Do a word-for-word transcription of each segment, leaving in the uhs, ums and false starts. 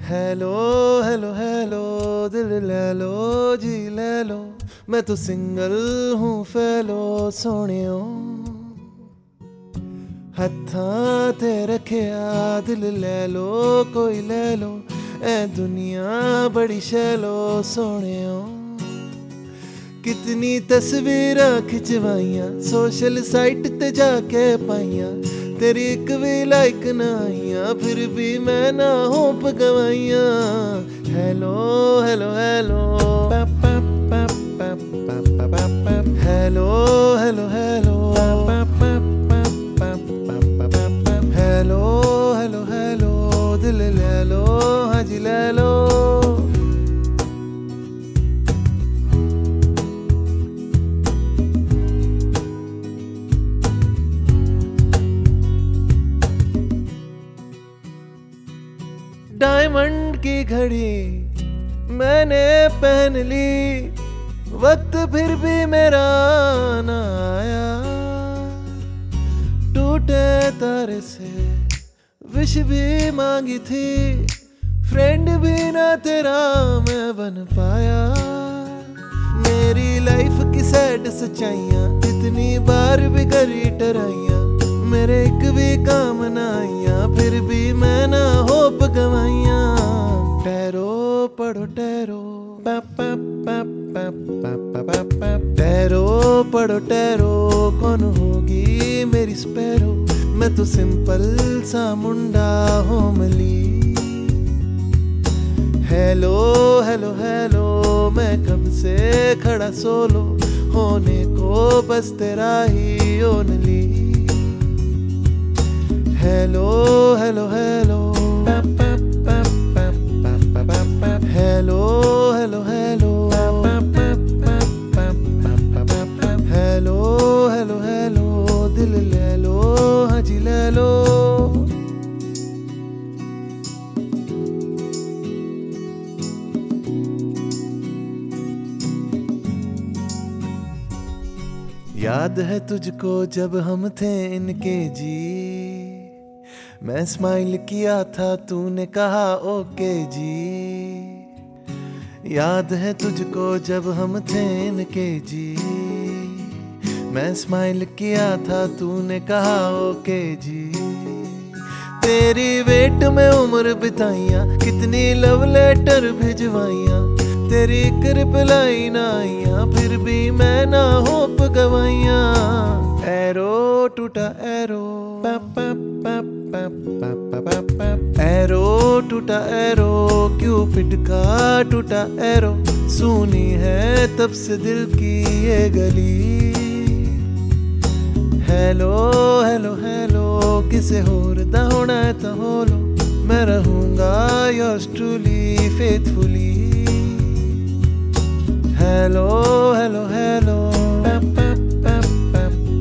Hello hello hello दिल ले लो जी ले लो, मैं तो सिंगल हूँ फैलो सोनियो। हत्थां ते रखिया दिल ले लो कोई ले लो, ए दुनिया बड़ी शैलो सोनियो। कितनी तस्वीरां खिंचवाइयां सोशल साइट ते जाके पाइयां, तेरी एक भी लाइक ना आइयां फिर भी मैं ना होप गवाइयां। Hello hello hello hello hello hello hello hello hello दिल ले लो हाँ जी ले लो। डायमंड की घड़ी मैंने पहन ली, वक्त फिर भी मेरा ना आया। टूटे तारे से विश भी मांगी थी, फ्रेंड भी ना तेरा मैं बन पाया। मेरी लाइफ की सैड सच्चाइयां इतनी बार भी करी टराइयां, मेरे एक भी काम ना आइयां फिर भी मैं ना होप गवाइयां। टैरो पढ़ो टैरो टैरो पढ़ो टैरो, कौन होगी मेरी स्पैरो, मैं तो सिंपल सा मुंडा होमली। हेलो हेलो हेलो मैं कब से खड़ा सोलो, होने को बस तेरा ही only. Hello hello hello hello hello hello hello hello hello दिल ले लो हाँ जी ले लो। याद है तुझको जब हम थे इनके जी, मैं स्माइल किया था तूने कहा ओके जी। याद है तुझको जब हम थे इनके जी, मैं स्माइल किया था तूने कहा ओके जी। तेरी वेट में उम्र बिताइयां कितनी लव लेटर भिजवाइयां, तेरी एक रिप्लाई ना आइयां फिर भी मैं ना होप गवाइयां। एरो टूटा एरो एरो टूटा एरो, क्यूपिड का टूटा एरो, सुनी है तब से दिल की ये गली। हेलो हेलो हेलो किसे होर दा होना है तो होलो, मैं रहूंगा yours truly faithfully. Hello hello hello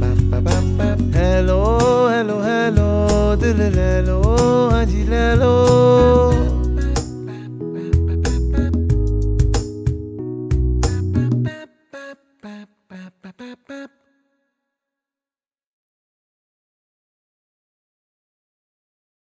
hello hello hello दिल ले लो हाँ जी ले लो।